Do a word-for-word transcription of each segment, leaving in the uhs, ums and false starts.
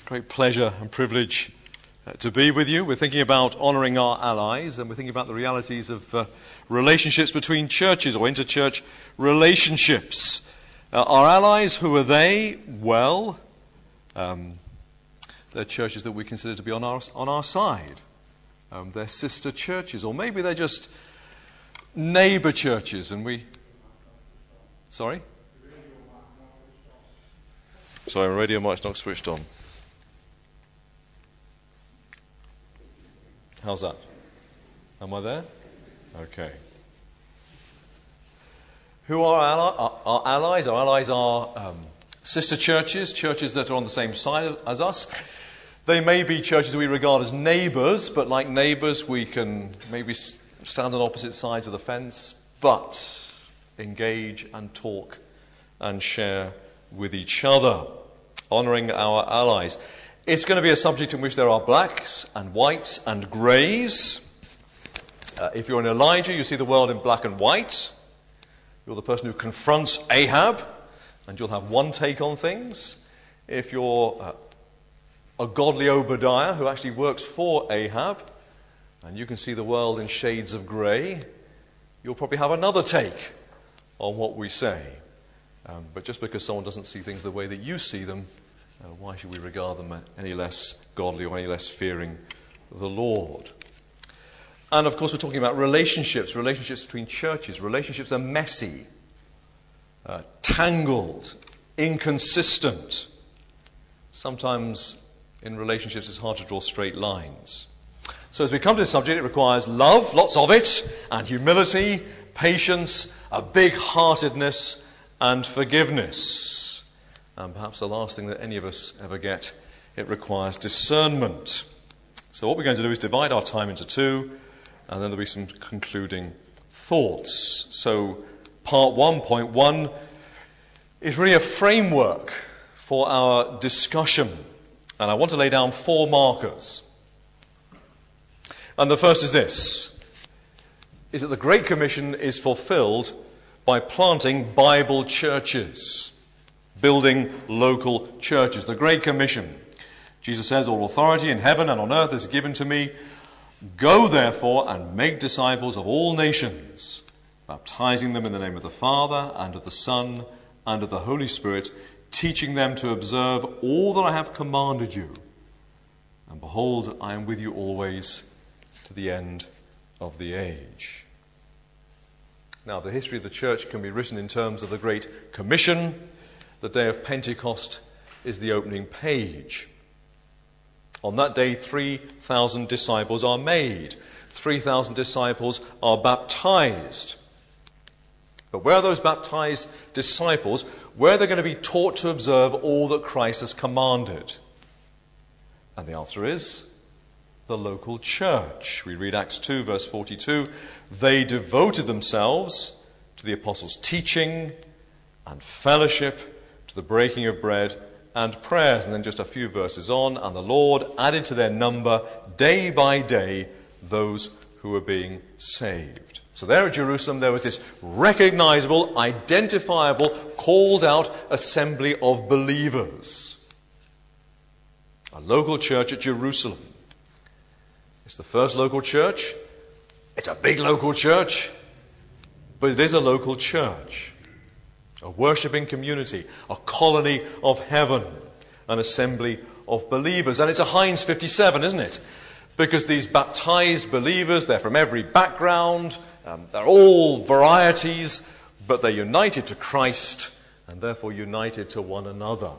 Great pleasure and privilege uh, to be with you. We're thinking about honouring our allies, and we're thinking about the realities of uh, relationships between churches or interchurch relationships. Uh, our allies, who are they? Well, um, they're churches that we consider to be on our on our side. Um, they're sister churches, or maybe they're just neighbour churches, and we. Sorry. Sorry, my radio mic's not switched on. How's that? Am I there? Okay. Who are our, ally- our, our allies? Our allies are um, sister churches, churches that are on the same side as us. They may be churches we regard as neighbours, but like neighbours we can maybe stand on opposite sides of the fence, but engage and talk and share with each other, honouring our allies. It's going to be a subject in which there are blacks and whites and greys. Uh, if you're an Elijah, you see the world in black and white. You're the person who confronts Ahab, and you'll have one take on things. If you're uh, a godly Obadiah who actually works for Ahab, and you can see the world in shades of grey, you'll probably have another take on what we say. Um, but just because someone doesn't see things the way that you see them, Uh, why should we regard them any less godly or any less fearing the Lord? And of course we're talking about relationships, relationships between churches. Relationships are messy, uh, tangled, inconsistent. Sometimes in relationships it's hard to draw straight lines. So as we come to this subject, it requires love, lots of it, and humility, patience, a big-heartedness, and forgiveness. And perhaps the last thing that any of us ever get, it requires discernment. So what we're going to do is divide our time into two, and then there'll be some concluding thoughts. So part one, point one, is really a framework for our discussion. And I want to lay down four markers. And the first is this, is that the Great Commission is fulfilled by planting Bible churches. Building local churches. The Great Commission. Jesus says, all authority in heaven and on earth is given to me. Go therefore and make disciples of all nations, baptizing them in the name of the Father and of the Son and of the Holy Spirit, teaching them to observe all that I have commanded you. And behold, I am with you always to the end of the age. Now, the history of the church can be written in terms of the Great Commission. The day of Pentecost is the opening page. On that day, three thousand disciples are made. three thousand disciples are baptized. But where are those baptized disciples? Where they're going to be taught to observe all that Christ has commanded? And the answer is the local church. We read Acts two, verse forty-two. They devoted themselves to the apostles' teaching and fellowship, to the breaking of bread and prayers. And then just a few verses on, and the Lord added to their number day by day those who were being saved. So there at Jerusalem there was this recognizable, identifiable, called out assembly of believers. A local church at Jerusalem. It's the first local church. It's a big local church, but it is a local church. A worshipping community, a colony of heaven, an assembly of believers. And it's a Heinz fifty-seven, isn't it? Because these baptized believers, they're from every background, um, they're all varieties, but they're united to Christ and therefore united to one another.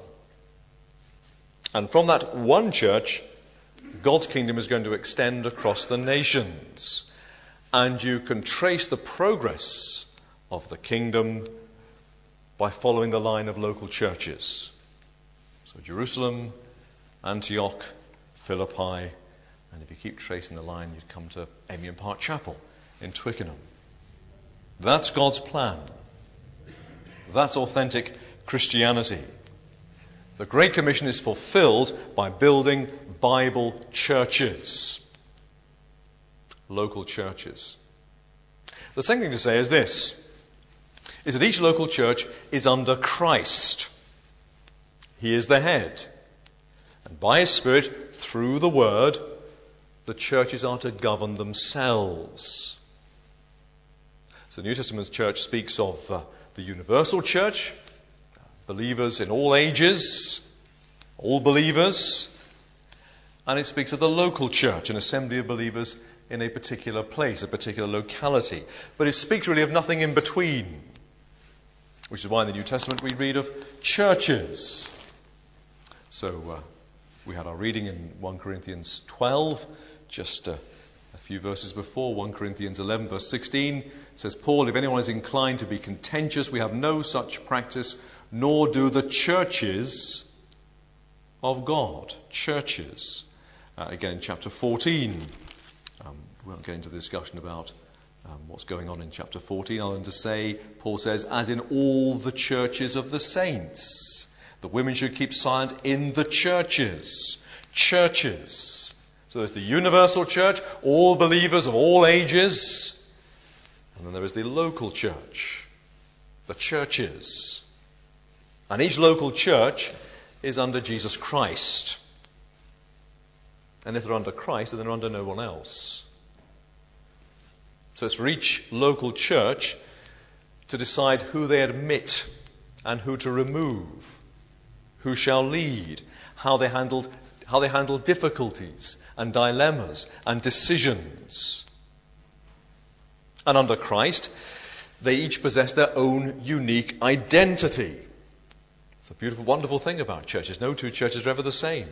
And from that one church, God's kingdom is going to extend across the nations. And you can trace the progress of the kingdom by following the line of local churches. So Jerusalem, Antioch, Philippi, and if you keep tracing the line, you'd come to Amiens Park Chapel in Twickenham. That's God's plan. That's authentic Christianity. The Great Commission is fulfilled by building Bible churches. Local churches. The second thing to say is this, is that each local church is under Christ. He is the head. And by His Spirit, through the Word, the churches are to govern themselves. So the New Testament church speaks of uh, the universal church, believers in all ages, all believers, and it speaks of the local church, an assembly of believers in a particular place, a particular locality. But it speaks really of nothing in between, which is why in the New Testament we read of churches. So uh, we had our reading in First Corinthians twelve, just uh, a few verses before. First Corinthians eleven verse sixteen says, Paul, if anyone is inclined to be contentious, we have no such practice, nor do the churches of God. Churches. Uh, again, in chapter fourteen, um, we won't get into the discussion about um, what's going on in chapter fourteen, other than to say, Paul says, as in all the churches of the saints. The women should keep silent in the churches. Churches. So there's the universal church, all believers of all ages. And then there is the local church, the churches. And each local church is under Jesus Christ. And if they're under Christ, then they're under no one else. So it's for each local church to decide who they admit and who to remove, who shall lead, how they handled how they handle difficulties and dilemmas and decisions. And under Christ, they each possess their own unique identity. It's a beautiful, wonderful thing about churches. No two churches are ever the same.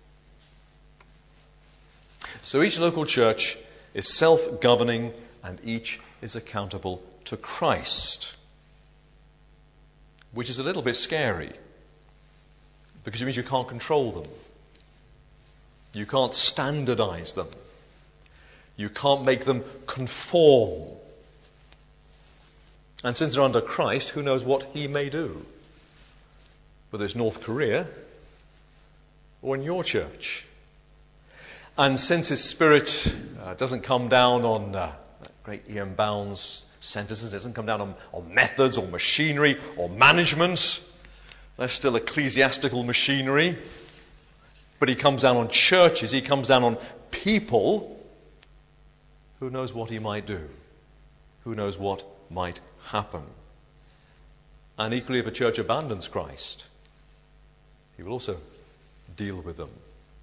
So each local church is self-governing and each is accountable to Christ, which is a little bit scary because it means you can't control them. You can't standardize them. You can't make them conform. And since they're under Christ, who knows what He may do? Whether it's North Korea or in your church. And since His Spirit uh, doesn't come down on uh, that great Ian Bounds sentences, it doesn't come down on, on methods or machinery or management. There's still ecclesiastical machinery. But He comes down on churches, He comes down on people. Who knows what He might do? Who knows what might happen? And equally, if a church abandons Christ, He will also deal with them.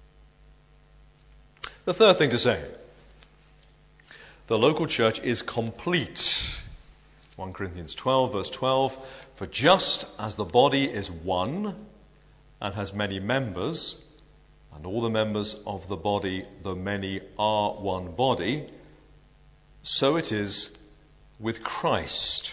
The third thing to say, the local church is complete. First Corinthians twelve verse twelve, for just as the body is one and has many members, and all the members of the body, though many, are one body, so it is with Christ.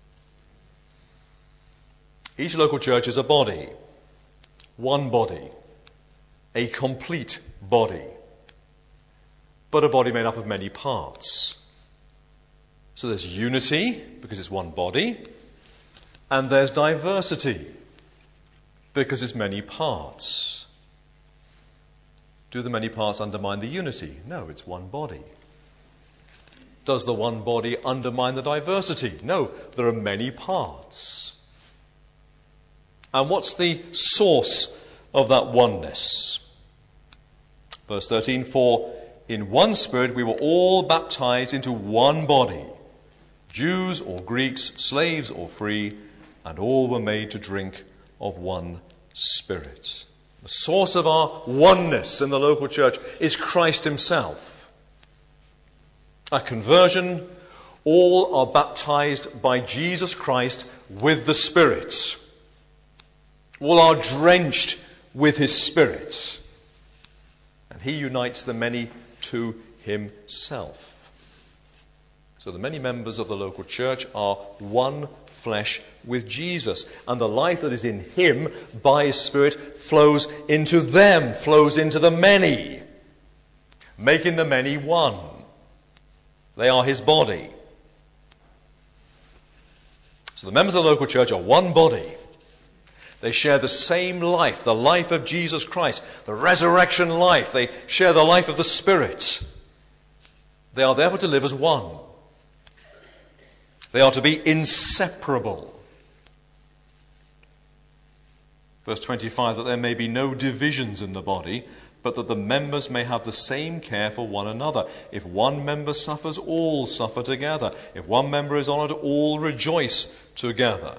Each local church is a body, one body, a complete body, but a body made up of many parts. So there's unity, because it's one body, and there's diversity, because it's many parts. Do the many parts undermine the unity? No, it's one body. Does the one body undermine the diversity? No, there are many parts. And what's the source of that oneness? Verse thirteen, for in one Spirit we were all baptized into one body, Jews or Greeks, slaves or free, and all were made to drink of one Spirit. The source of our oneness in the local church is Christ Himself. At conversion, all are baptized by Jesus Christ with the Spirit. All are drenched with His Spirit. And He unites the many to Himself. So the many members of the local church are one flesh with Jesus. And the life that is in Him by His Spirit flows into them, flows into the many, making the many one. They are His body. So the members of the local church are one body. They share the same life, the life of Jesus Christ, the resurrection life. They share the life of the Spirit. They are therefore to live as one. They are to be inseparable. Verse twenty-five, that there may be no divisions in the body, but that the members may have the same care for one another. If one member suffers, all suffer together. If one member is honoured, all rejoice together.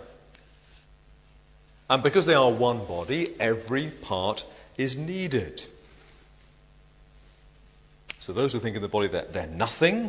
And because they are one body, every part is needed. So those who think in the body that they're nothing,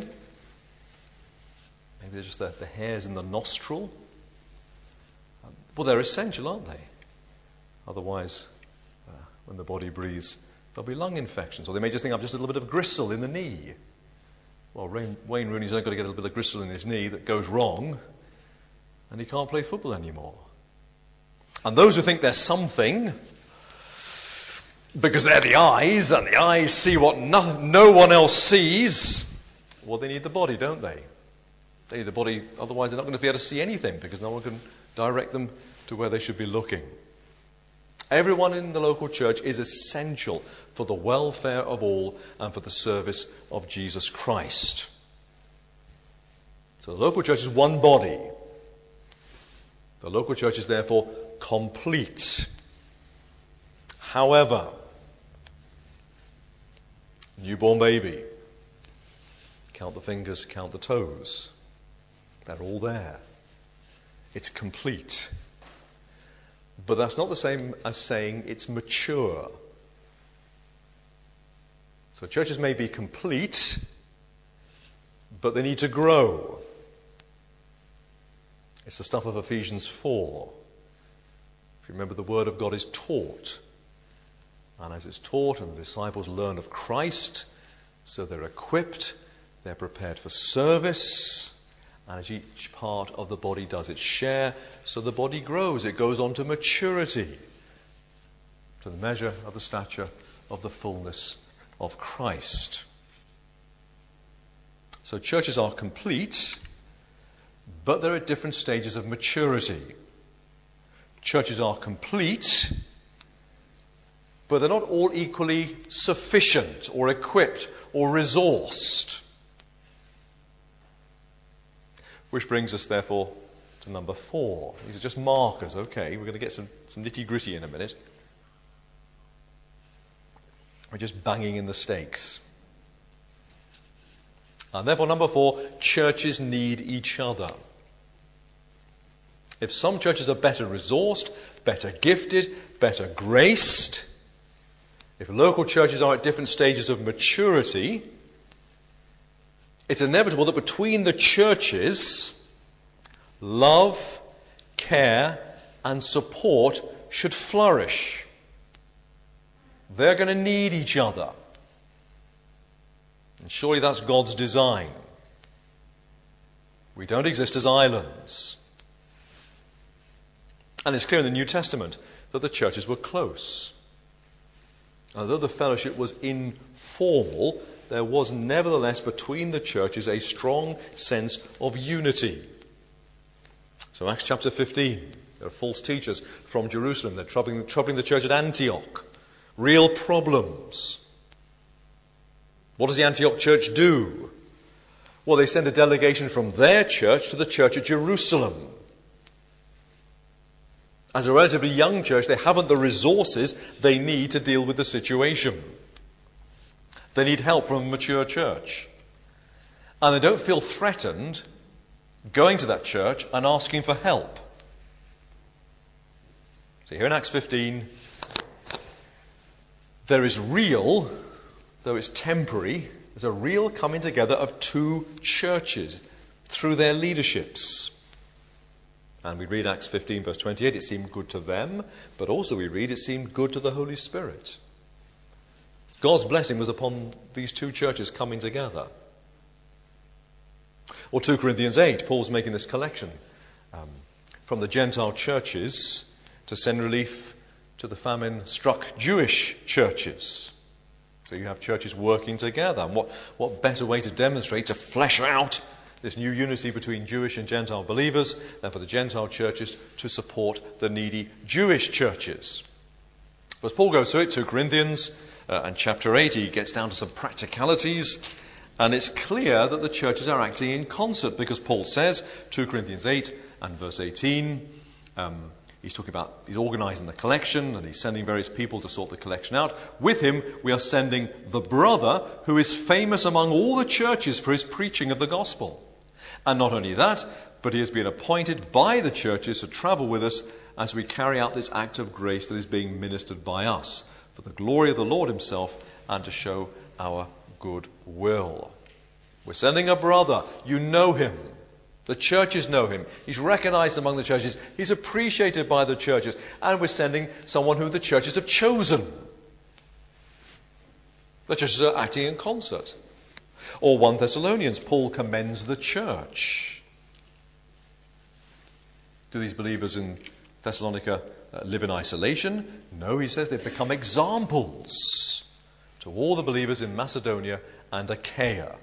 maybe they're just the, the hairs in the nostril, um, well, they're essential, aren't they? Otherwise, uh, when the body breathes, there'll be lung infections. Or they may just think, I'm just a little bit of gristle in the knee. Well, Wayne, Wayne Rooney's only got to get a little bit of gristle in his knee that goes wrong, and he can't play football anymore. And those who think they're something, because they're the eyes, and the eyes see what no, no one else sees, well, they need the body, don't they? They need the body, otherwise they're not going to be able to see anything, because no one can direct them to where they should be looking. Everyone in the local church is essential for the welfare of all and for the service of Jesus Christ. So the local church is one body. The local church is therefore complete. However, newborn baby, count the fingers, count the toes. They're all there. It's complete. But that's not the same as saying it's mature. So churches may be complete, but they need to grow. It's the stuff of Ephesians four. If you remember, the word of God is taught. And as it's taught and the disciples learn of Christ, so they're equipped, they're prepared for service, and as each part of the body does its share, so the body grows. It goes on to maturity, to the measure of the stature of the fullness of Christ. So churches are complete, but they're at different stages of maturity. Churches are complete, but they're not all equally sufficient or equipped or resourced. Which brings us, therefore, to number four. These are just markers, okay? We're going to get some, some nitty-gritty in a minute. We're just banging in the stakes. And therefore, number four, churches need each other. If some churches are better resourced, better gifted, better graced, if local churches are at different stages of maturity, it's inevitable that between the churches, love, care, and support should flourish. They're going to need each other. And surely that's God's design. We don't exist as islands. And it's clear in the New Testament that the churches were close. Although the fellowship was informal, there was nevertheless between the churches a strong sense of unity. So Acts chapter fifteen, there are false teachers from Jerusalem. They're troubling, troubling the church at Antioch. Real problems. What does the Antioch church do? Well, they send a delegation from their church to the church at Jerusalem. As a relatively young church, they haven't the resources they need to deal with the situation. They need help from a mature church. And they don't feel threatened going to that church and asking for help. So here in Acts fifteen, there is real, though it's temporary, there's a real coming together of two churches through their leaderships. And we read Acts fifteen verse twenty-eight, it seemed good to them, but also we read it seemed good to the Holy Spirit. God's blessing was upon these two churches coming together. Or two Corinthians eight, Paul's making this collection um, from the Gentile churches to send relief to the famine-struck Jewish churches. So you have churches working together. And what, what better way to demonstrate, to flesh out this new unity between Jewish and Gentile believers than for the Gentile churches to support the needy Jewish churches. But as Paul goes through it, two Corinthians uh, and chapter eight, he gets down to some practicalities. And it's clear that the churches are acting in concert because Paul says, two Corinthians eight and verse eighteen, um, He's talking about, he's organising the collection and he's sending various people to sort the collection out. With him, we are sending the brother who is famous among all the churches for his preaching of the gospel. And not only that, but he has been appointed by the churches to travel with us as we carry out this act of grace that is being ministered by us, for the glory of the Lord himself and to show our good will. We're sending a brother. You know him. The churches know him. He's recognized among the churches. He's appreciated by the churches. And we're sending someone who the churches have chosen. The churches are acting in concert. Or First Thessalonians, Paul commends the church. Do these believers in Thessalonica uh, live in isolation? No, he says they've become examples to all the believers in Macedonia and Achaia.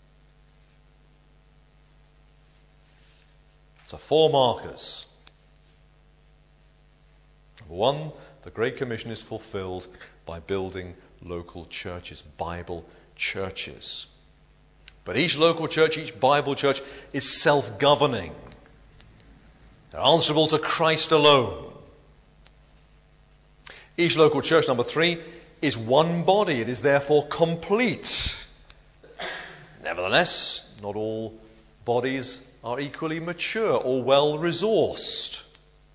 So four markers. Number one, the Great Commission is fulfilled by building local churches, Bible churches. But each local church, each Bible church is self-governing. They're answerable to Christ alone. Each local church, number three, is one body. It is therefore complete. Nevertheless, not all bodies are equally mature or well-resourced.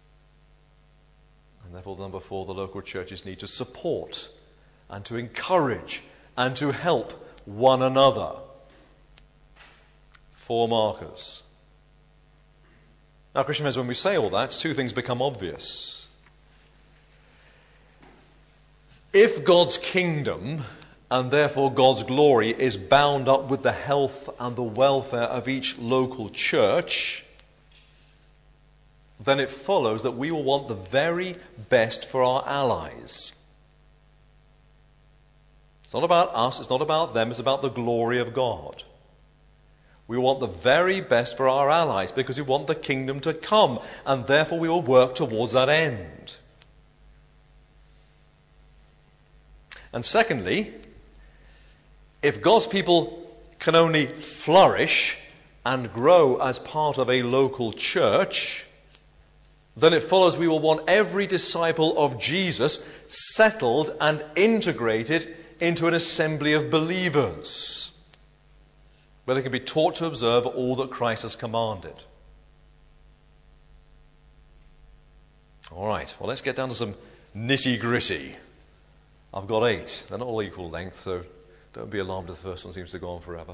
And therefore, number four, the local churches need to support and to encourage and to help one another. Four markers. Now, Christian friends, when we say all that, two things become obvious. If God's kingdom, and therefore God's glory, is bound up with the health and the welfare of each local church, then it follows that we will want the very best for our allies. It's not about us, it's not about them, it's about the glory of God. We want the very best for our allies because we want the kingdom to come, and therefore we will work towards that end. And secondly, if God's people can only flourish and grow as part of a local church, then it follows we will want every disciple of Jesus settled and integrated into an assembly of believers, where they can be taught to observe all that Christ has commanded. All right, well, let's get down to some nitty-gritty. I've got eight. They're not all equal length, so don't be alarmed if the first one seems to go on forever.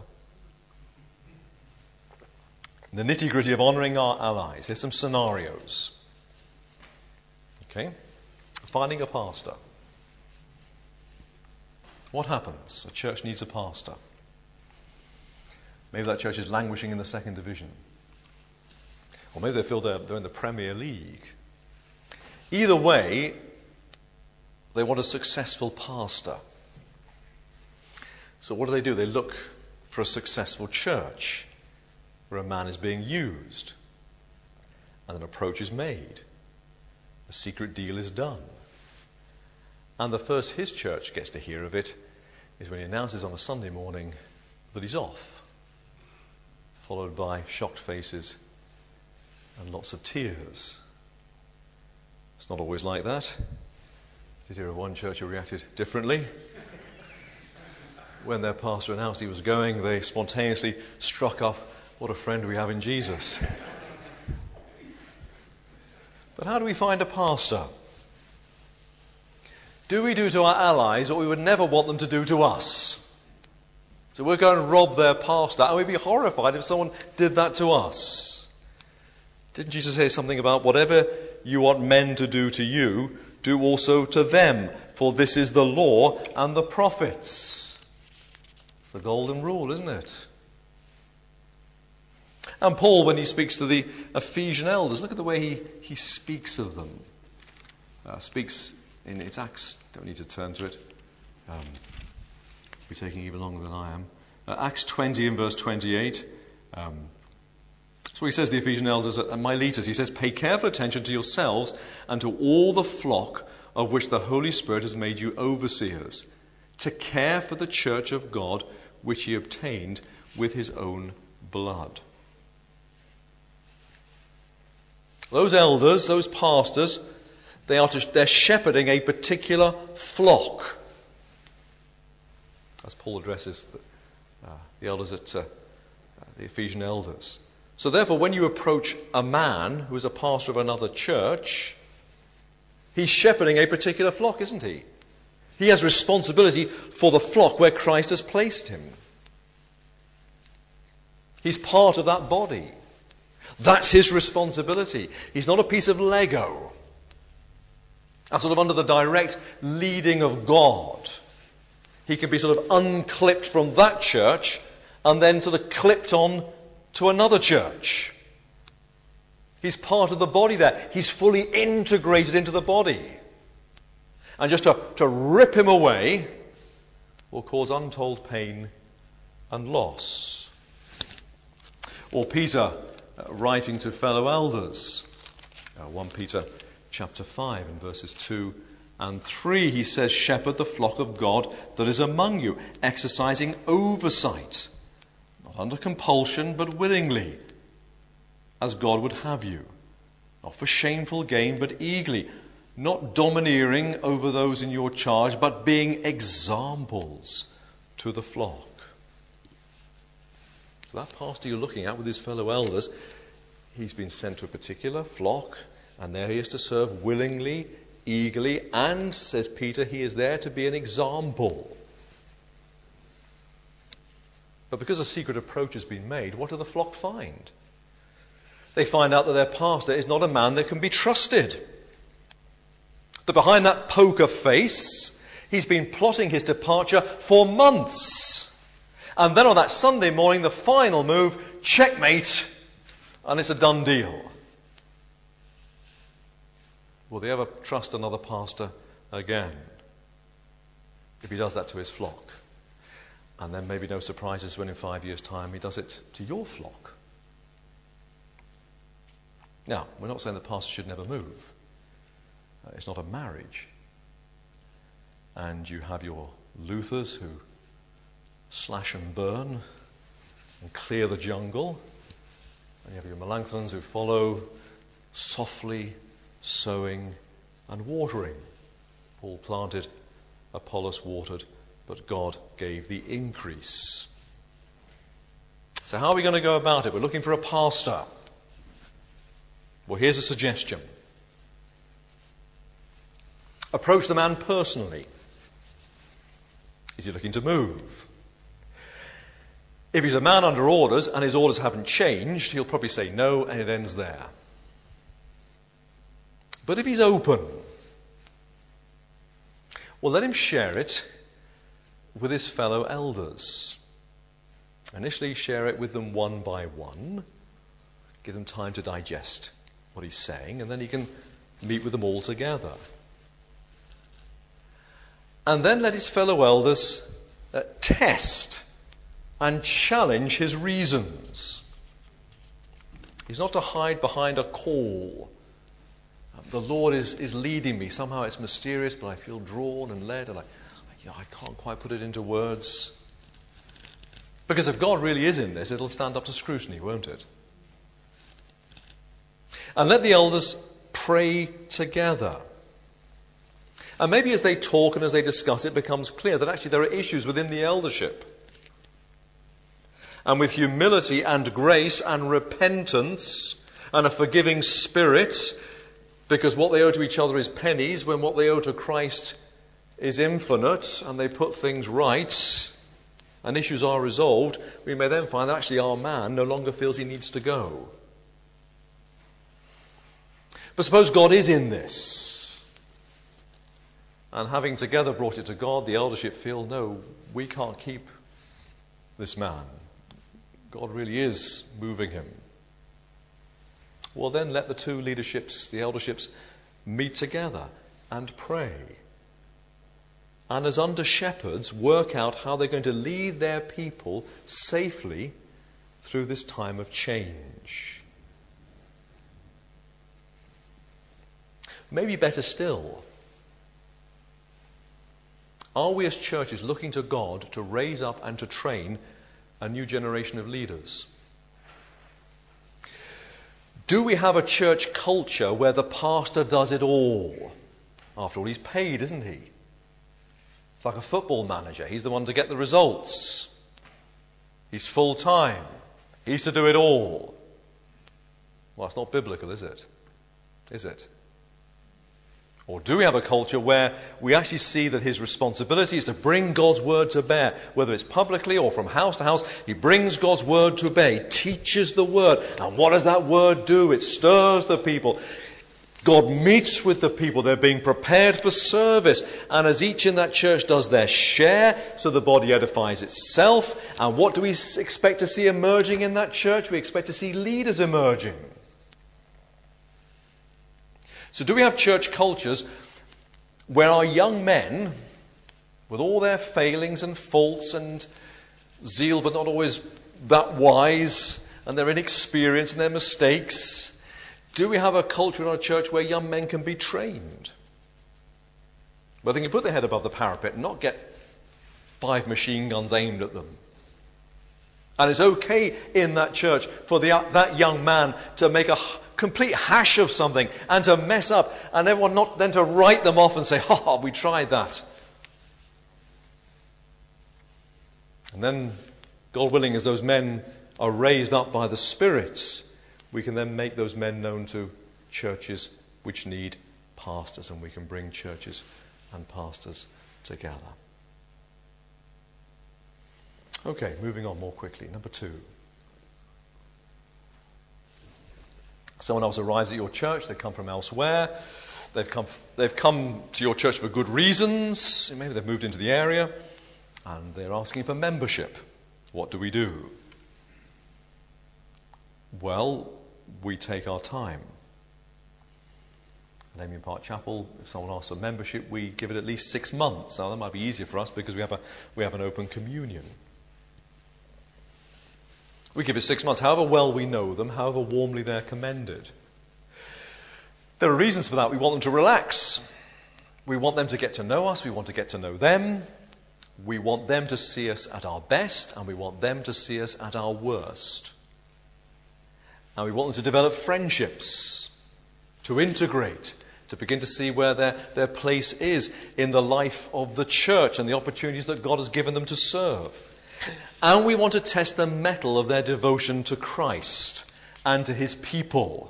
The nitty-gritty of honouring our allies. Here's some scenarios. Okay? Finding a pastor. What happens? A church needs a pastor. Maybe that church is languishing in the second division. Or maybe they feel they're, they're in the Premier League. Either way, they want a successful pastor. So what do they do? They look for a successful church where a man is being used. And an approach is made. A secret deal is done. And the first his church gets to hear of it is when he announces on a Sunday morning that he's off, followed by shocked faces and lots of tears. It's not always like that. Did you hear of one church who reacted differently? When their pastor announced he was going, they spontaneously struck up, "What a friend we have in Jesus." But how do we find a pastor? Do we do to our allies what we would never want them to do to us? So we're going to rob their pastor, and we'd be horrified if someone did that to us. Didn't Jesus say something about whatever you want men to do to you, do also to them, for this is the law and the prophets? It's the golden rule, isn't it? And Paul, when he speaks to the Ephesian elders, look at the way he, he speaks of them. Uh, speaks in its Acts, don't need to turn to it. Um, be taking even longer than I am. Uh, Acts twenty and verse twenty-eight. Um, so he says, the Ephesian elders and Miletus, he says, pay careful attention to yourselves and to all the flock of which the Holy Spirit has made you overseers, to care for the church of God, which he obtained with his own blood. Those elders, those pastors, they are to, they're shepherding a particular flock. As Paul addresses the, uh, the elders at uh, the Ephesian elders. So therefore, when you approach a man who is a pastor of another church, he's shepherding a particular flock, isn't he? He has responsibility for the flock where Christ has placed him. He's part of that body. That's his responsibility. He's not a piece of Lego. And sort of under the direct leading of God. He can be sort of unclipped from that church and then sort of clipped on to another church. He's part of the body there. He's fully integrated into the body. And just to, to rip him away will cause untold pain and loss. Or Peter uh, writing to fellow elders. Uh, First Peter chapter five and verses two and three, he says, shepherd the flock of God that is among you, exercising oversight, not under compulsion, but willingly, as God would have you, not for shameful gain, but eagerly, not domineering over those in your charge, but being examples to the flock. So that pastor you're looking at with his fellow elders, he's been sent to a particular flock, and there he is to serve willingly, eagerly, and, says Peter, he is there to be an example. But because a secret approach has been made, what do the flock find? They find out that their pastor is not a man that can be trusted. That behind that poker face, he's been plotting his departure for months. And then on that Sunday morning, the final move, checkmate, and it's a done deal. Will they ever trust another pastor again? If he does that to his flock. And then maybe no surprises when in five years' time he does it to your flock. Now, we're not saying the pastor should never move. Uh, it's not a marriage. And you have your Luthers who slash and burn and clear the jungle. And you have your Melancthons who follow softly, sowing and watering. Paul planted, Apollos watered, but God gave the increase. So how are we going to go about it? We're looking for a pastor. Well, here's a suggestion. Approach the man personally. Is he looking to move? If he's a man under orders and his orders haven't changed, he'll probably say no, and it ends there. But if he's open, well, let him share it with his fellow elders. Initially, share it with them one by one. Give them time to digest what he's saying, and then he can meet with them all together. And then let his fellow elders uh, test and challenge his reasons. He's not to hide behind a call. The Lord is, is leading me. Somehow it's mysterious, but I feel drawn and led, and I, you know, I can't quite put it into words. Because if God really is in this, it'll stand up to scrutiny, won't it? And let the elders pray together. And maybe as they talk and as they discuss, it becomes clear that actually there are issues within the eldership. And with humility and grace and repentance and a forgiving spirit, because what they owe to each other is pennies, when what they owe to Christ is infinite, and they put things right, and issues are resolved, we may then find that actually our man no longer feels he needs to go. But suppose God is in this, and having together brought it to God, the eldership feel, no, we can't keep this man. God really is moving him. Well, then let the two leaderships, the elderships, meet together and pray. And as under shepherds, work out how they're going to lead their people safely through this time of change. Maybe better still, are we as churches looking to God to raise up and to train a new generation of leaders? Do we have a church culture where the pastor does it all? After all, he's paid, isn't he? It's like a football manager. He's the one to get the results. He's full-time. He's to do it all. Well, it's not biblical, is it? Is it? Or do we have a culture where we actually see that his responsibility is to bring God's word to bear, whether it's publicly or from house to house? He brings God's word to bear. He teaches the word. And what does that word do? It stirs the people. God meets with the people. They're being prepared for service. And as each in that church does their share, so the body edifies itself. And what do we expect to see emerging in that church? We expect to see leaders emerging. So do we have church cultures where our young men, with all their failings and faults and zeal, but not always that wise, and their inexperience and their mistakes, do we have a culture in our church where young men can be trained? Where they can put their head above the parapet and not get five machine guns aimed at them. And it's okay in that church for the, that young man to make a complete hash of something and to mess up, and everyone not then to write them off and say, ha ha, we tried that. And then, God willing, as those men are raised up by the Spirit, we can then make those men known to churches which need pastors, and we can bring churches and pastors together. Okay, moving on more quickly. Number two. Someone else arrives at your church. They come from elsewhere. They've come, they've come to your church for good reasons. Maybe they've moved into the area and they're asking for membership. What do we do? Well, we take our time. At Amiens Park Chapel, if someone asks for membership, we give it at least six months. Now, that might be easier for us because we have a, we have an open communion. We give it six months, however well we know them, however warmly they're commended. There are reasons for that. We want them to relax. We want them to get to know us. We want to get to know them. We want them to see us at our best, and we want them to see us at our worst. And we want them to develop friendships, to integrate, to begin to see where their, their place is in the life of the church and the opportunities that God has given them to serve. And we want to test the mettle of their devotion to Christ and to his people.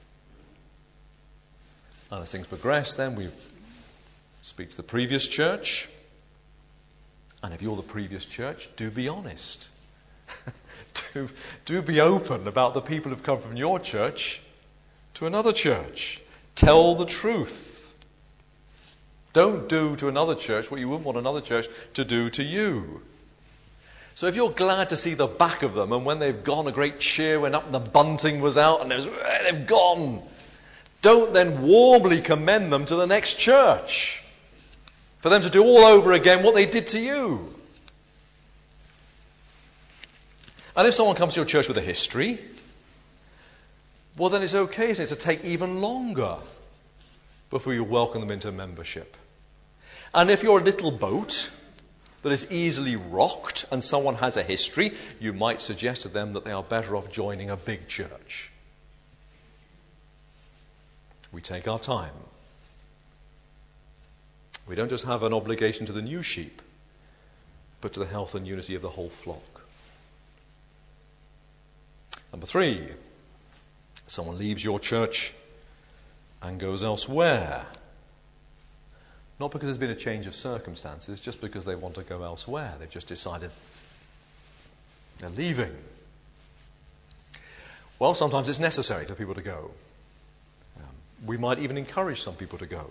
And as things progress, then we speak to the previous church. And if you're the previous church, do be honest. do, do be open about the people who've come from your church to another church. Tell the truth. Don't do to another church what you wouldn't want another church to do to you. So if you're glad to see the back of them, and when they've gone, a great cheer went up and the bunting was out and was, they've gone, don't then warmly commend them to the next church for them to do all over again what they did to you. And if someone comes to your church with a history, well then it's okay, isn't it, to take even longer before you welcome them into membership. And if you're a little boat that is easily rocked and someone has a history, you might suggest to them that they are better off joining a big church. We take our time. We don't just have an obligation to the new sheep, but to the health and unity of the whole flock. Number three, someone leaves your church and goes elsewhere. Not because there's been a change of circumstances, just because they want to go elsewhere. They've just decided they're leaving. Well, sometimes it's necessary for people to go. Um, we might even encourage some people to go.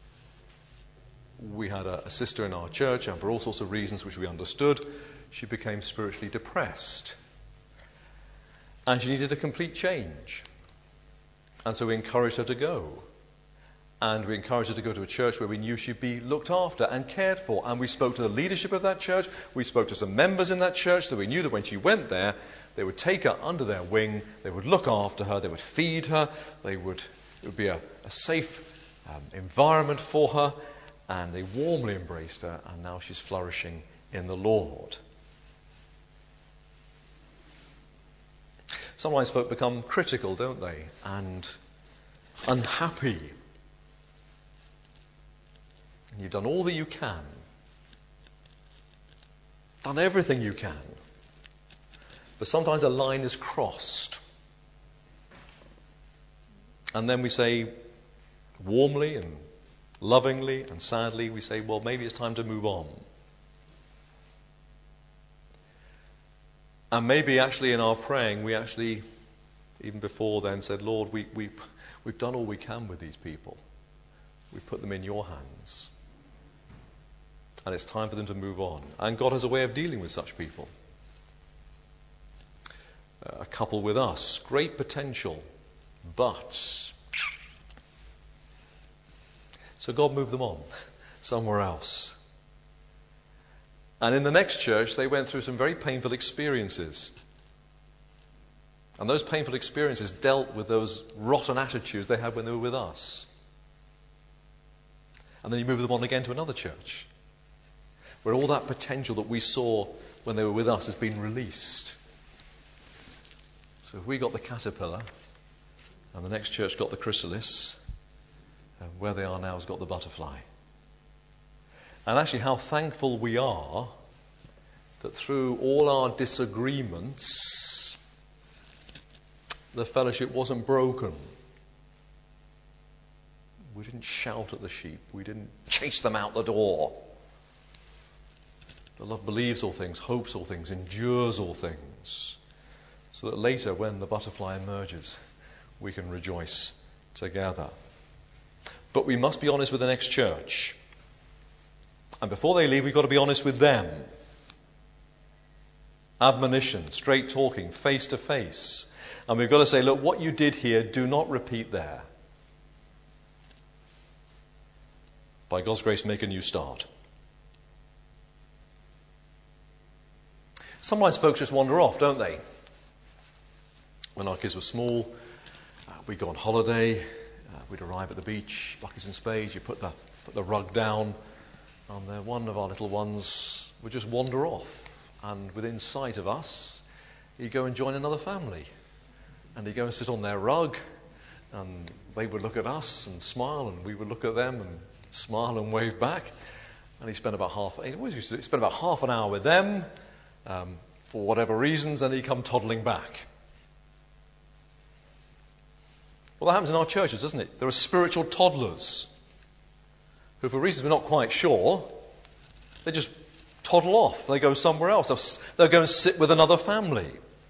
We had a, a sister in our church, and for all sorts of reasons which we understood, she became spiritually depressed. And she needed a complete change. And so we encouraged her to go. And we encouraged her to go to a church where we knew she'd be looked after and cared for. And we spoke to the leadership of that church. We spoke to some members in that church, so we knew that when she went there, they would take her under their wing, they would look after her, they would feed her, they would, it would be a, a safe um, environment for her, and they warmly embraced her, and now she's flourishing in the Lord. Sometimes folk become critical, don't they? And unhappy. And you've done all that you can. Done everything you can. But sometimes a line is crossed. And then we say, warmly and lovingly and sadly, we say, well, maybe it's time to move on. And maybe actually in our praying, we actually, even before then, said, Lord, we, we, we've done all we can with these people. We put them in your hands. And it's time for them to move on. And God has a way of dealing with such people. Uh, a couple with us, great potential, but... So God moved them on somewhere else. And in the next church, they went through some very painful experiences. And those painful experiences dealt with those rotten attitudes they had when they were with us. And then you move them on again to another church, where all that potential that we saw when they were with us has been released. So if we got the caterpillar, and the next church got the chrysalis, and where they are now has got the butterfly. And actually how thankful we are that through all our disagreements, the fellowship wasn't broken. We didn't shout at the sheep. We didn't chase them out the door. The love believes all things, hopes all things, endures all things. So that later, when the butterfly emerges, we can rejoice together. But we must be honest with the next church. And before they leave, we've got to be honest with them. Admonition, straight talking, face to face. And we've got to say, look, what you did here, do not repeat there. By God's grace, make a new start. Sometimes folks just wander off, don't they? When our kids were small, uh, we'd go on holiday, uh, we'd arrive at the beach, buckets and spades, you put the, put the rug down, and then one of our little ones would just wander off. And within sight of us, he'd go and join another family. And he'd go and sit on their rug, and they would look at us and smile, and we would look at them and smile and wave back. And he spent about half, he always spent about half an hour with them, um, for whatever reasons, and he'd come toddling back. Well, that happens in our churches, doesn't it? There are spiritual toddlers who, for reasons we're not quite sure, they just toddle off. They go somewhere else. They'll, they'll go and sit with another family.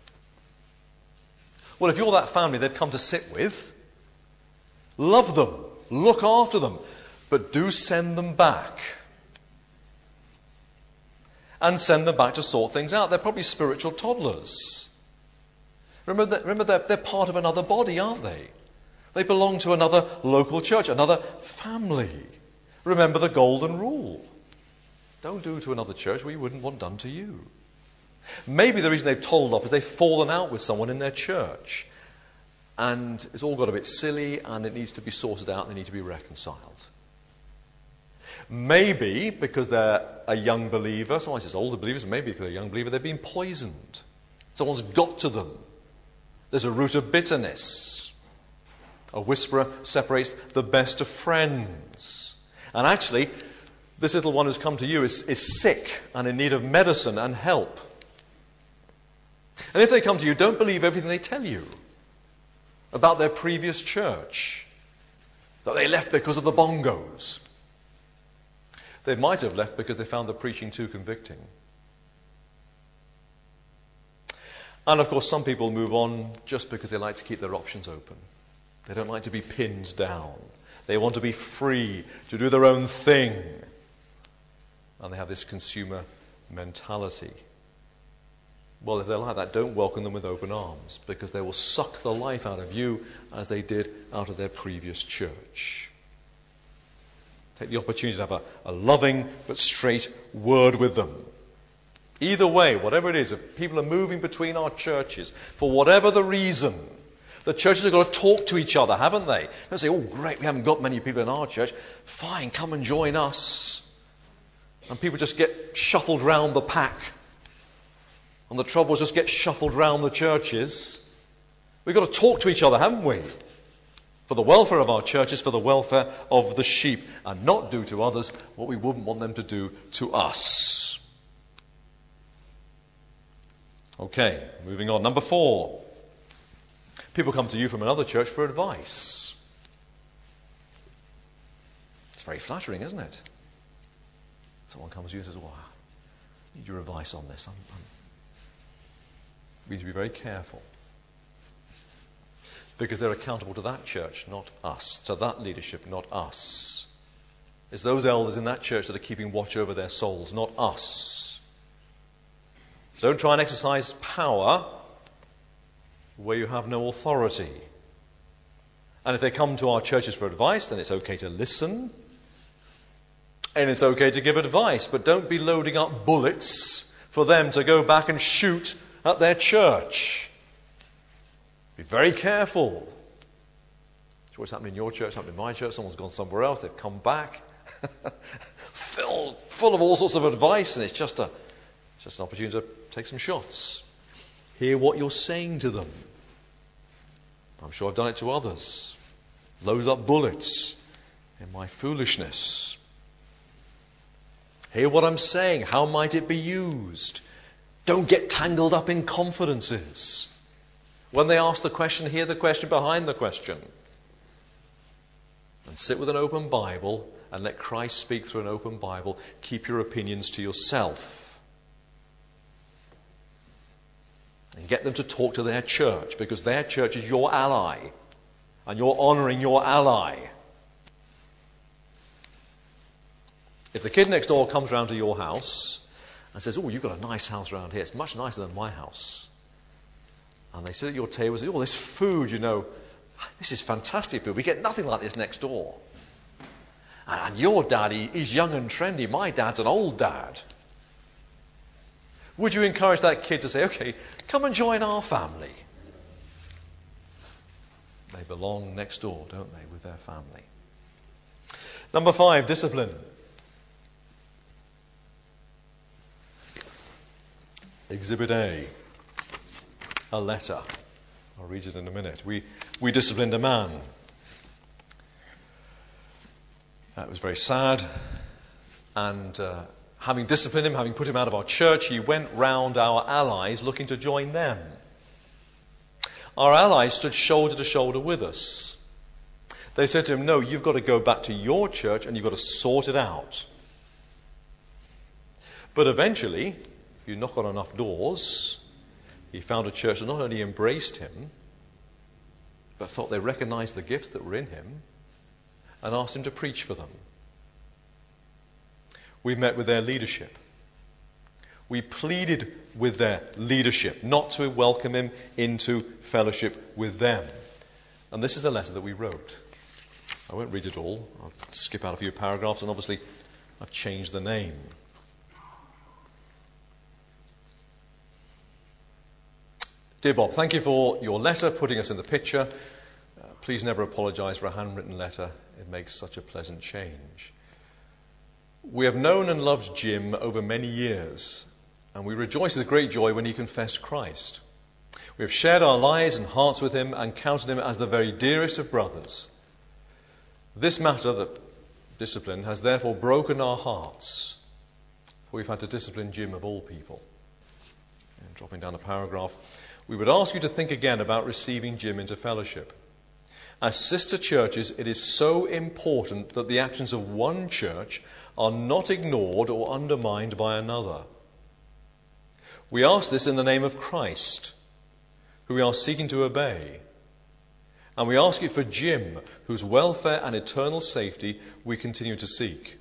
Well, if you're that family they've come to sit with, love them, look after them, but do send them back. And send them back to sort things out. They're probably spiritual toddlers. Remember, that, remember they're, they're part of another body, aren't they? They belong to another local church, another family. Remember the golden rule. Don't do to another church what you wouldn't want done to you. Maybe the reason they've toddled off is they've fallen out with someone in their church. And it's all got a bit silly and it needs to be sorted out and they need to be reconciled. Maybe because they're a young believer, sometimes it's older believers, maybe because they're a young believer, they've been poisoned. Someone's got to them. There's a root of bitterness. A whisperer separates the best of friends. And actually, this little one who's come to you is, is sick and in need of medicine and help. And if they come to you, don't believe everything they tell you about their previous church, that they left because of the bongos. They might have left because they found the preaching too convicting. And of course, some people move on just because they like to keep their options open. They don't like to be pinned down. They want to be free to do their own thing. And they have this consumer mentality. Well, if they're like that, don't welcome them with open arms, because they will suck the life out of you as they did out of their previous church. Take the opportunity to have a, a loving but straight word with them. Either way, whatever it is, if people are moving between our churches, for whatever the reason, the churches have got to talk to each other, haven't they? Don't say, oh great, we haven't got many people in our church. Fine, come and join us. And people just get shuffled round the pack. And the troubles just get shuffled round the churches. We've got to talk to each other, haven't we? For the welfare of our churches, for the welfare of the sheep, and not do to others what we wouldn't want them to do to us. Okay, moving on. Number four. People come to you from another church for advice. It's very flattering, isn't it? Someone comes to you and says, well, I need your advice on this. I'm, I'm... We need to be very careful. Because they're accountable to that church, not us. To that leadership, not us. It's those elders in that church that are keeping watch over their souls, not us. So don't try and exercise power where you have no authority. And if they come to our churches for advice, then it's okay to listen. And it's okay to give advice. But don't be loading up bullets for them to go back and shoot at their church. Be very careful. It's what's happening in your church, happening in my church. Someone's gone somewhere else. They've come back, filled, full of all sorts of advice, and it's just a, it's just an opportunity to take some shots. Hear what you're saying to them. I'm sure I've done it to others. Load up bullets in my foolishness. Hear what I'm saying. How might it be used? Don't get tangled up in confidences. When they ask the question, hear the question behind the question. And sit with an open Bible and let Christ speak through an open Bible. Keep your opinions to yourself. And get them to talk to their church, because their church is your ally. And you're honouring your ally. If the kid next door comes round to your house and says, oh, you've got a nice house around here. It's much nicer than my house. And they sit at your table and say, oh, this food, you know, this is fantastic food. We get nothing like this next door. And your daddy is young and trendy. My dad's an old dad. Would you encourage that kid to say, okay, come and join our family? They belong next door, don't they, with their family? Number five, discipline. Exhibit A. A letter. I'll read it in a minute. We we disciplined a man. That was very sad. And uh, having disciplined him, having put him out of our church, he went round our allies looking to join them. Our allies stood shoulder to shoulder with us. They said to him, no, you've got to go back to your church and you've got to sort it out. But eventually, you knock on enough doors, he found a church that not only embraced him, but thought they recognized the gifts that were in him and asked him to preach for them. We met with their leadership. We pleaded with their leadership not to welcome him into fellowship with them. And this is the letter that we wrote. I won't read it all. I'll skip out a few paragraphs, and obviously I've changed the name. Dear Bob, thank you for your letter, putting us in the picture. Uh, please never apologise for a handwritten letter. It makes such a pleasant change. We have known and loved Jim over many years, and we rejoiced with great joy when he confessed Christ. We have shared our lives and hearts with him and counted him as the very dearest of brothers. This matter, the discipline, has therefore broken our hearts, for we've had to discipline Jim of all people. And dropping down a paragraph, we would ask you to think again about receiving Jim into fellowship. As sister churches, it is so important that the actions of one church are not ignored or undermined by another. We ask this in the name of Christ, who we are seeking to obey. And we ask it for Jim, whose welfare and eternal safety we continue to seek.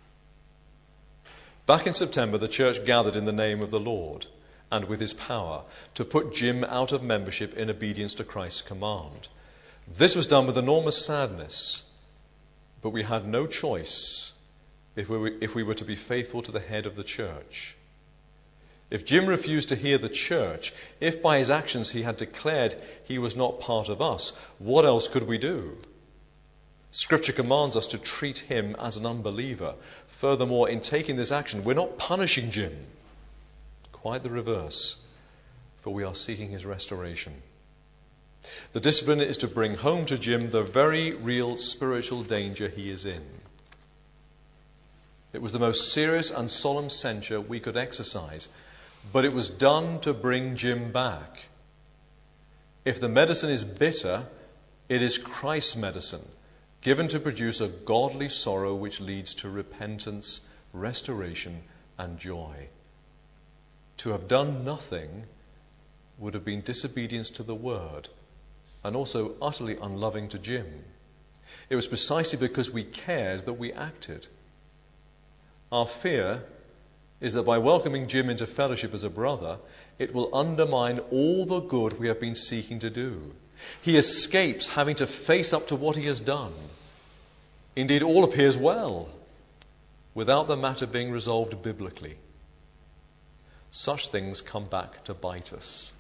Back in September, the church gathered in the name of the Lord and with his power to put Jim out of membership in obedience to Christ's command. This was done with enormous sadness, but we had no choice if we were, if we were to be faithful to the head of the church. If Jim refused to hear the church, if by his actions he had declared he was not part of us, what else could we do? Scripture commands us to treat him as an unbeliever. Furthermore, in taking this action, we're not punishing Jim. Quite the reverse, for we are seeking his restoration. The discipline is to bring home to Jim the very real spiritual danger he is in. It was the most serious and solemn censure we could exercise, but it was done to bring Jim back. If the medicine is bitter, it is Christ's medicine, given to produce a godly sorrow which leads to repentance, restoration, and joy. To have done nothing would have been disobedience to the word, and also utterly unloving to Jim. It was precisely because we cared that we acted. Our fear is that by welcoming Jim into fellowship as a brother, it will undermine all the good we have been seeking to do. He escapes having to face up to what he has done. Indeed, all appears well, without the matter being resolved biblically. Such things come back to bite us.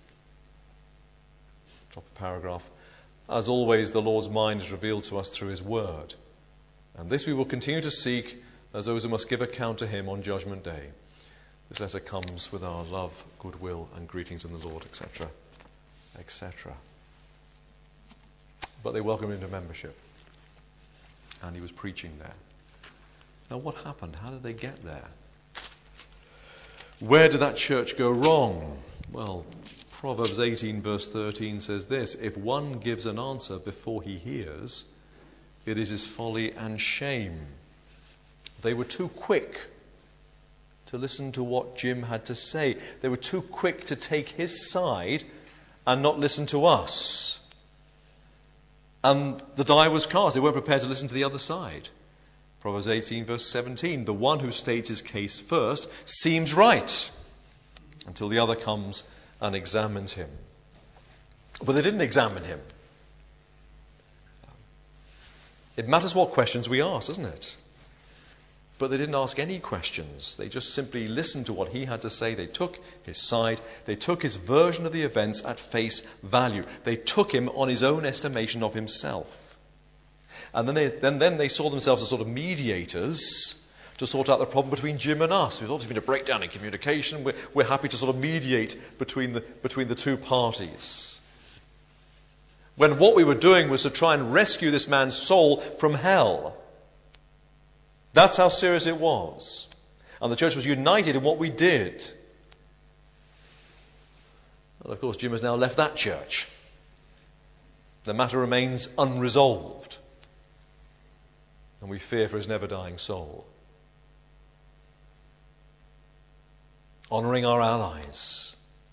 Drop a paragraph. As always, the Lord's mind is revealed to us through his word. And this we will continue to seek as those who must give account to him on Judgment Day. This letter comes with our love, goodwill, and greetings in the Lord, et cetera, et cetera. But they welcomed him into membership. And he was preaching there. Now what happened? How did they get there? Where did that church go wrong? Well, Proverbs eighteen verse thirteen says this: if one gives an answer before he hears, it is his folly and shame. They were too quick to listen to what Jim had to say. They were too quick to take his side and not listen to us. And the die was cast. They weren't prepared to listen to the other side. Proverbs eighteen verse seventeen, the one who states his case first seems right until the other comes and examines him. But they didn't examine him. It matters what questions we ask, doesn't it? But they didn't ask any questions. They just simply listened to what he had to say. They took his side. They took his version of the events at face value. They took him on his own estimation of himself. And then they, then, then they saw themselves as sort of mediators to sort out the problem between Jim and us. There's obviously been a breakdown in communication. We're, we're happy to sort of mediate between the, between the two parties. When what we were doing was to try and rescue this man's soul from hell. That's how serious it was. And the church was united in what we did. Well, of course, Jim has now left that church. The matter remains unresolved. And we fear for his never-dying soul. Honouring our allies.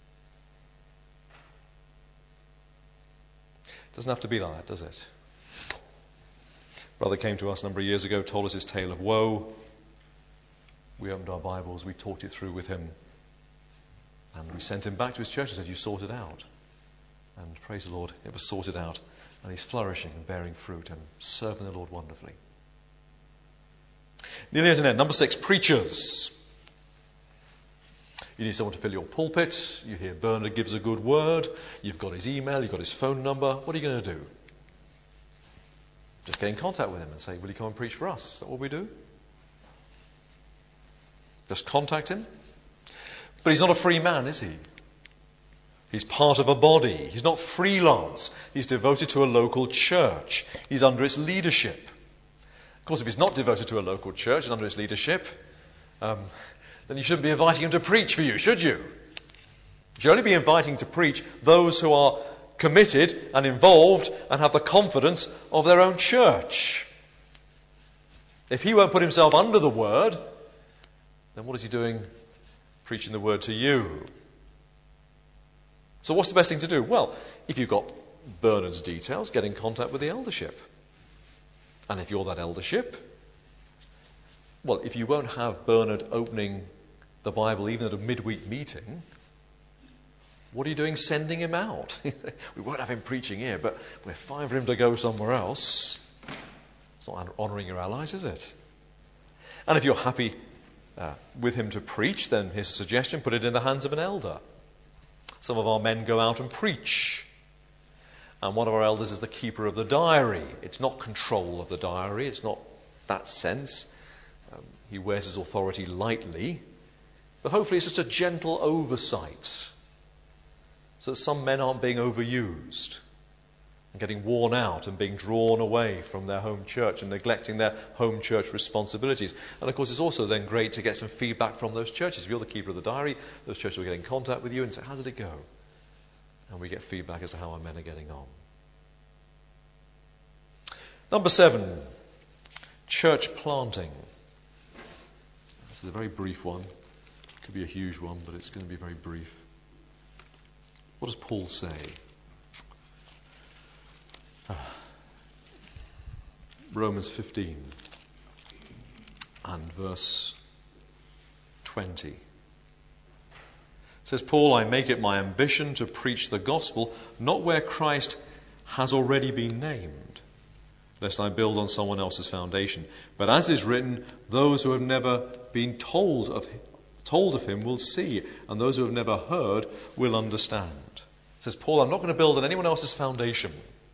It doesn't have to be like that, does it? Brother came to us a number of years ago, told us his tale of woe. We opened our Bibles, we talked it through with him, and we sent him back to his church and said, you sort it out. And praise the Lord, it was sorted out, and he's flourishing and bearing fruit and serving the Lord wonderfully. Nearly at an end. Number six, preachers. You need someone to fill your pulpit. You hear Bernard gives a good word. You've got his email, you've got his phone number. What are you going to do? Just get in contact with him and say, will you come and preach for us? Is that what we do? Just contact him. But he's not a free man, is he? He's part of a body. He's not freelance. He's devoted to a local church. He's under its leadership. Of course, if he's not devoted to a local church and under its leadership, um, then you shouldn't be inviting him to preach for you, should you? You should only be inviting to preach those who are committed and involved and have the confidence of their own church. If he won't put himself under the word, then what is he doing preaching the word to you? So what's the best thing to do? Well, if you've got Bernard's details, get in contact with the eldership. And if you're that eldership, well, if you won't have Bernard opening the Bible even at a midweek meeting, what are you doing sending him out? We won't have him preaching here, but we're fine for him to go somewhere else. It's not honouring your allies, is it? And if you're happy uh, with him to preach, then his suggestion, put it in the hands of an elder. Some of our men go out and preach. And one of our elders is the keeper of the diary. It's not control of the diary. It's not that sense. Um, he wears his authority lightly. But hopefully it's just a gentle oversight. so that some men aren't being overused and getting worn out and being drawn away from their home church and neglecting their home church responsibilities. And of course, it's also then great to get some feedback from those churches. If you're the keeper of the diary, those churches will get in contact with you and say, how did it go? And we get feedback as to how our men are getting on. Number seven, church planting. This is a very brief one. It could be a huge one, but it's going to be very brief. What does Paul say? Romans fifteen and verse twenty. Says Paul, I make it my ambition to preach the gospel, not where Christ has already been named, lest I build on someone else's foundation. But as is written, those who have never been told of told of him will see, and those who have never heard will understand. Says Paul, I'm not going to build on anyone else's foundation.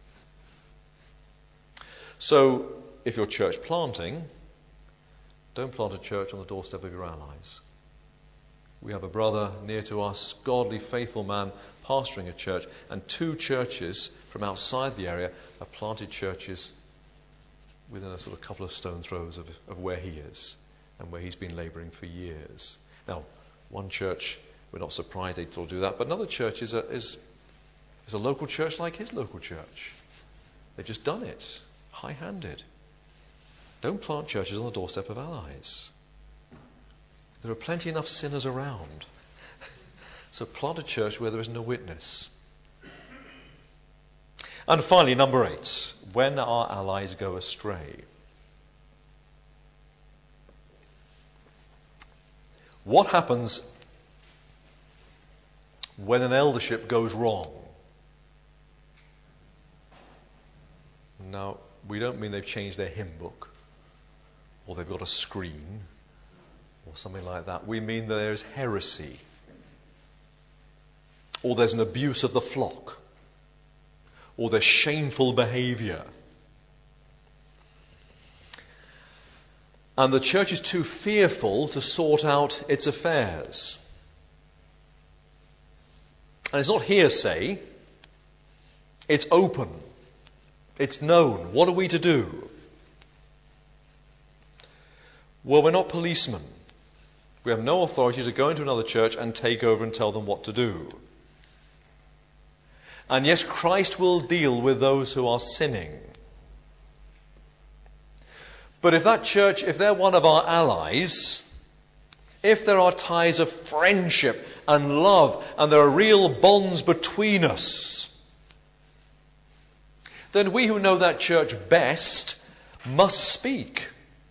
So, if you're church planting, don't plant a church on the doorstep of your allies. We have a brother near to us, godly, faithful man, pastoring a church, and two churches from outside the area have planted churches within a sort of couple of stone throws of, of where he is and where he's been labouring for years. Now, one church, we're not surprised they'd still do that, but another church is a, is, is a local church like his local church. They've just done it, high-handed. Don't plant churches on the doorstep of allies. There are plenty enough sinners around. So plant a church where there is no witness. And finally, number eight, when our allies go astray. What happens when an eldership goes wrong? Now, we don't mean they've changed their hymn book, or they've got a screen, or something like that. We mean that there is heresy, or there's an abuse of the flock, or there's shameful behaviour. And the church is too fearful to sort out its affairs. And it's not hearsay, it's open, it's known. What are we to do? Well, we're not policemen. We have no authority to go into another church and take over and tell them what to do. And yes, Christ will deal with those who are sinning. But if that church, if they're one of our allies, if there are ties of friendship and love, and there are real bonds between us, then we who know that church best must speak.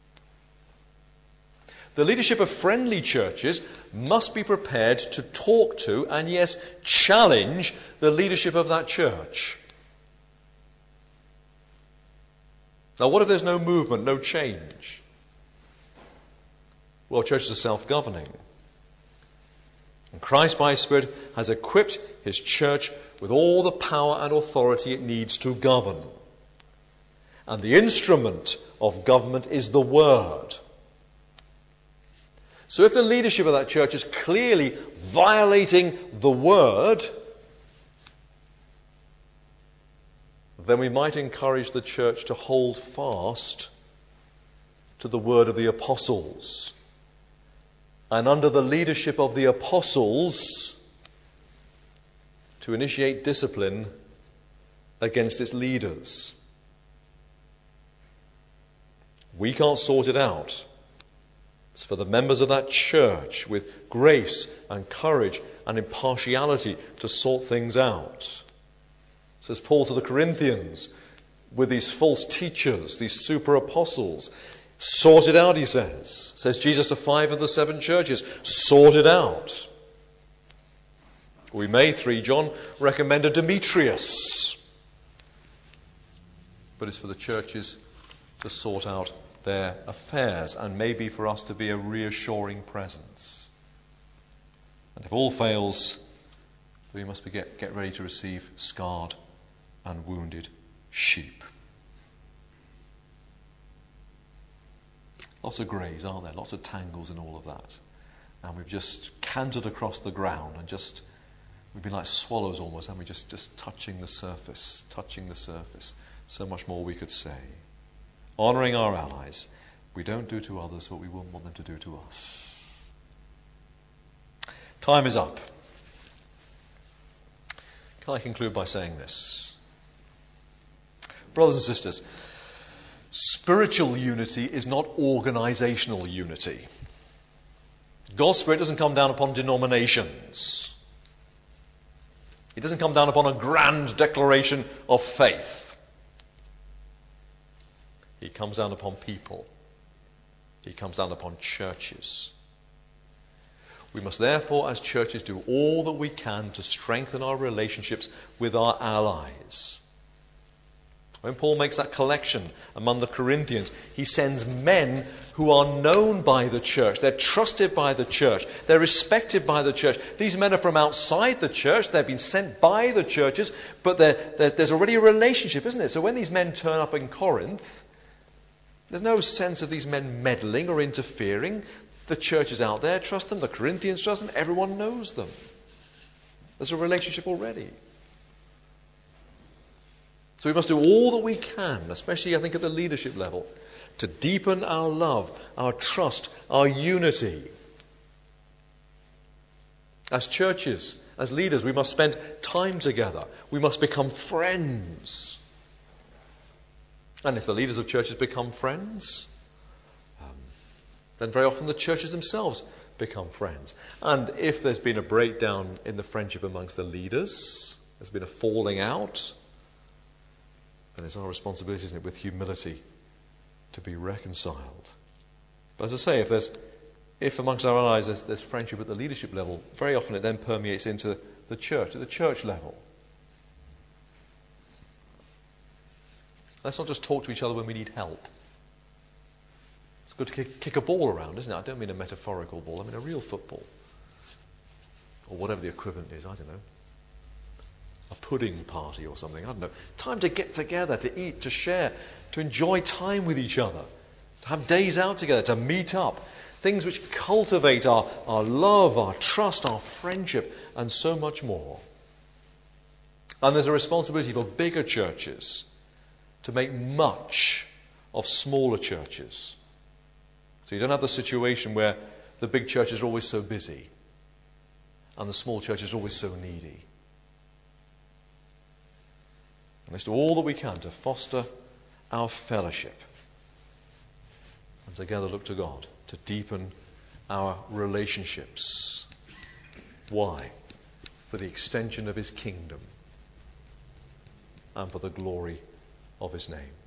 The leadership of friendly churches must be prepared to talk to and, yes, challenge the leadership of that church. Now, what if there's no movement, no change? Well, churches are self-governing. And Christ, by His Spirit, has equipped His church with all the power and authority it needs to govern. And the instrument of government is the Word. So if the leadership of that church is clearly violating the Word, then we might encourage the church to hold fast to the word of the apostles. And under the leadership of the apostles, to initiate discipline against its leaders. We can't sort it out. It's for the members of that church with grace and courage and impartiality to sort things out. Says Paul to the Corinthians, with these false teachers, these super apostles. Sort it out, he says. Says Jesus to five of the seven churches. Sort it out. We may, three John, recommend a Demetrius. But it's for the churches to sort out their affairs, and maybe for us to be a reassuring presence. And if all fails, we must be get, get ready to receive scarred and wounded sheep. Lots of greys, aren't there? Lots of tangles in all of that. And we've just cantered across the ground and just We've been like swallows almost, haven't we? Just, just touching the surface, touching the surface. So much more we could say. Honouring our allies. We don't do to others what we wouldn't want them to do to us. Time is up. Can I conclude by saying this? Brothers and sisters, spiritual unity is not organisational unity. God's Spirit doesn't come down upon denominations. It doesn't come down upon a grand declaration of faith. He comes down upon people. He comes down upon churches. We must therefore, as churches, do all that we can to strengthen our relationships with our allies. When Paul makes that collection among the Corinthians, he sends men who are known by the church. They're trusted by the church. They're respected by the church. These men are from outside the church. They've been sent by the churches, but they're, they're, there's already a relationship, isn't it? So when these men turn up in Corinth, there's no sense of these men meddling or interfering. The churches out there trust them. The Corinthians trust them. Everyone knows them. There's a relationship already. So we must do all that we can, especially I think at the leadership level, to deepen our love, our trust, our unity. As churches, as leaders, we must spend time together. We must become friends. And if the leaders of churches become friends, um, then very often the churches themselves become friends. And if there's been a breakdown in the friendship amongst the leaders, there's been a falling out, and it's our responsibility, isn't it, with humility to be reconciled. But as I say, if there's, if amongst our allies there's, there's friendship at the leadership level, very often it then permeates into the church, at the church level. Let's not just talk to each other when we need help. It's good to kick, kick a ball around, isn't it? I don't mean a metaphorical ball, I mean a real football. Or whatever the equivalent is, I don't know. A pudding party or something, I don't know. Time to get together, to eat, to share, to enjoy time with each other, to have days out together, to meet up. Things which cultivate our, our love, our trust, our friendship, and so much more. And there's a responsibility for bigger churches to make much of smaller churches. So you don't have the situation where the big churches are always so busy and the small churches are always so needy. And let's do all that we can to foster our fellowship and together look to God to deepen our relationships. Why? For the extension of His kingdom and for the glory of His name.